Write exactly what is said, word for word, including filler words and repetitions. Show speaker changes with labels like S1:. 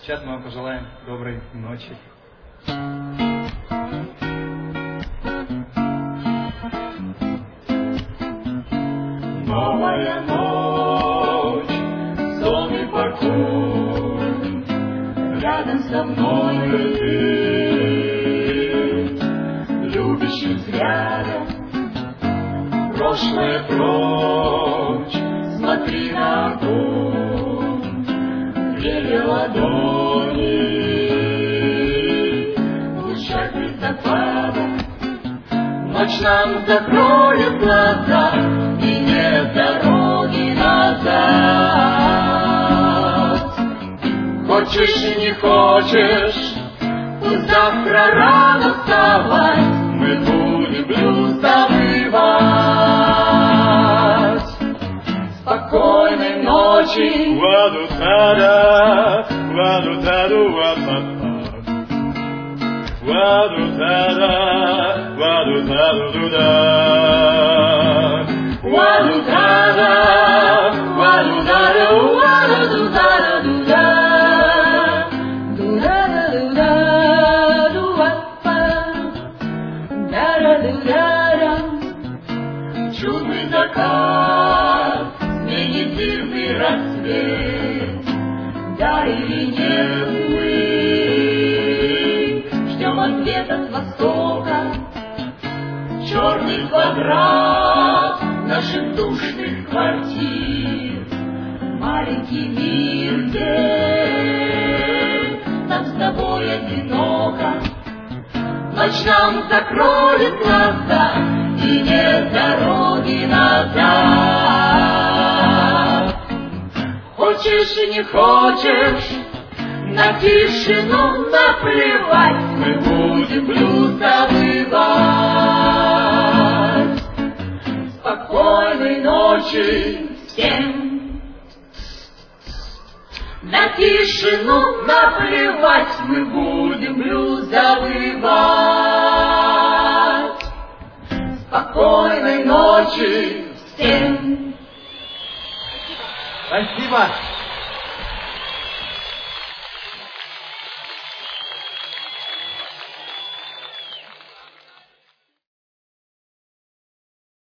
S1: Сейчас мы вам пожелаем доброй ночи.
S2: Новая ночь, сон и покой, рядом со мной ты, любящим взглядом, прошлое прочь, смотри на огонь, грея ладони, в лучах листопада, ночь нам закроет глаза, и нет дороги назад. Хочешь и не хочешь, пусть завтра рано вставать, мы будем блюз завывать. Спокойной ночи.
S3: Ва-ду-та-да, ва-ду-та-ду-ва-па-па. Ва-ду-та-да, ва-ду-та-ду-ду-да.
S2: Ва-ду-та-да, ва-ду-та-ду, ва-ду-та-ду-да. Ду-да-да-ду-да, ду-ва-па. Да-да-ду-да-да. Чудный закат сменит дивный рассвет. Да или нет мы ждем ответа с востока. Черный квадрат наших душных квартир, маленький мир, где нам с тобой одиноко. Ночь нам закроет глаза, и нет дороги назад. Хочешь и не хочешь, на тишину наплевать, мы будем блюз завывать. Спокойной ночи всем. На тишину наплевать, мы будем блюз завывать. Спокойной ночи всем.
S1: Спасибо.